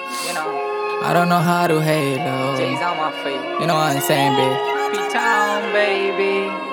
You know, I don't know how to halo. J's on my feet. You know what I'm saying, bitch? P-Town, baby.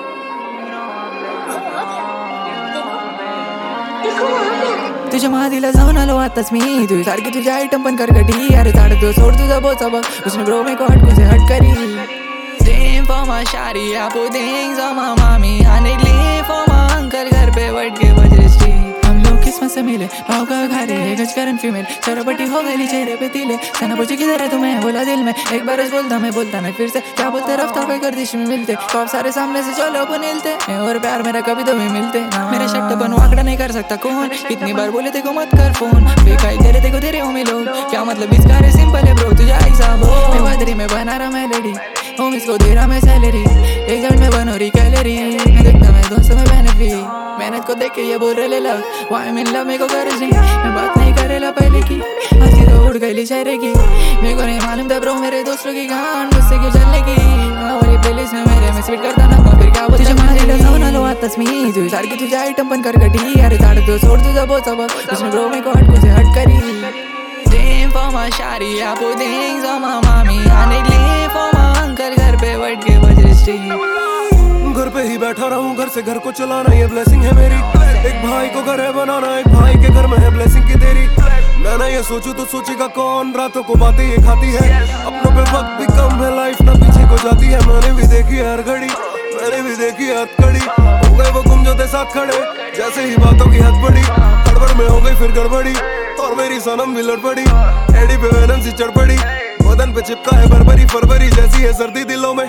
तुझ्या मादीला जाऊन आलो आताच मी तुझी सारखी तुझी item पण करकटी अरे झाडतो सोड तुझा बोचा बघ उसने ब्रो मेरे को हटकू से हट करी Dream for my shawty, I put things on my mommy I need leave for my uncle घर पे बैठ के बज रही स्ट्रीट हम लोग किस्मत से मिले भाव का घारे गज करन फीमेल चरपटी हो गई चेहरे पे तिले सना पूछे किधर है तुम्हें बोला दिल में एक बार बोलता मैं बोलता नहीं फिर से क्या बोलते रफ्ता पे गर्दिश में मिलते कब सारे सामने से चलो अपन हिलते और प्यार मेरा कभी तो भी मिलते मेरे शब्द बन वाकड़ा नहीं कर सकता कौन कितनी बार बोले तेको मत कर फोन बेकाई तेरे तेको तेरे हो मिलो क्या मतलब इसका रे सिंपल है ब्रो तुझा हिसाब हो मैं बदरी में बना रहा मेलोडी होम इसको दे रहा मैं सैलरी एक जन में बनो रही कैलरी मैं देखता मैं दोस्तों में बेनिफिट मेहनत को देख के ये बोल रहे लग वाई मिल ला मेरे को गर्ज नहीं मैं बात नहीं करेला पहले की आज की तो उड़ गई शहरे की मेरे को नहीं मालूम था ब्रो मेरे दोस्तों की कहान मुझसे क्यों चलने की और ये प्लेलिस्ट में मेरे में स्वीट करता ना फिर क्या बोलते तुझे मारीला जाऊन आलो आताच मी तुझी सारखी तुझी आयटम पण करकटी अरे झाडतो सोड तुझा बोचा बघ उसने ब्रो मेरे को हटकू से हट करी Dream for my shawty, I put things on my mommy I need leave for my uncle घर पे बैठ के बज रही स्ट्रीट घर पे ही बैठा रहूं घर से घर को चलाना ये ब्लेसिंग है मेरी एक भाई को घर है बनाना एक भाई के घर में है ब्लेसिंग की तेरी मैं ना ये सोचूं तो सोचेगा कौन रातों को बातें ये खाती है अपनों पे वक्त भी कम है लाइफ ना पीछे को जाती है मैंने भी देखी हर घड़ी मैंने भी देखी हथकड़ी हो गए वो गुम जो थे साथ खड़े जैसे ही बातों की हद बढ़ी गड़बड़ में हो गई फिर गड़बड़ी और मेरी सनम भी लड़ पड़ी एडी पे वैनम सी चढ़ पड़ी बदन पे चिपका है बरबरी फरवरी जैसी है सर्दी दिलों में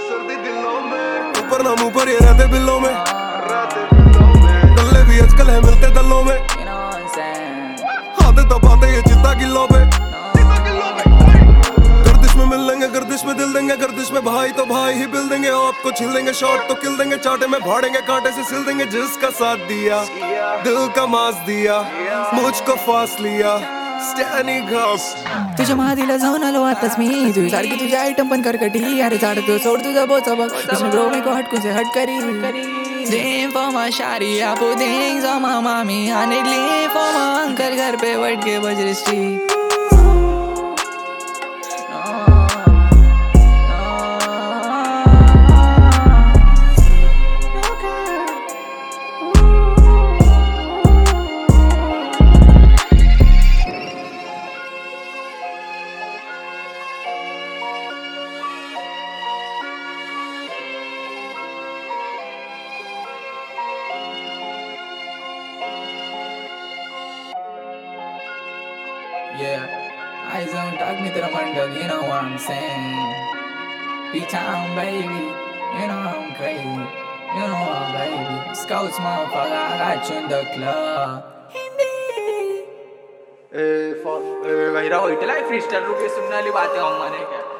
ऊपर नाम ऊपर ये रहते बिल्लों में गल्ले भी आजकल है मिलते दलों में You know what I'm saying? आते दबाते ये चिता किलों पे गर्दिश में मिल लेंगे गर्दिश में दिल देंगे गर्दिश में भाई तो भाई ही बिल देंगे आपको छिल देंगे शॉट तो किल देंगे चाटे में भाड़ेंगे कांटे से सिल देंगे जिसका साथ दिया दिल का मास दिया मुझको फास लिया तुझ्या मादीला जाऊन आलो आताच मी तुझी सारखी तुझी आयटम पण करकटी अरे झाडतो सोड तुझा बोचा बघ उसने ब्रो मेरे को हटकू से हट करी Dream for my shawty, I put things on my mommy I need leave for my uncle घर पे बैठ के बज रही street Yeah, eyes on talk mitra mandal, you know what I'm saying. P-Town, baby, you know I'm crazy. You know what, baby. Scouts, motherfucker, I got you in the club. गहिरा होइटला freestyle रूप ये सुनने वाली बातें हम माने क्या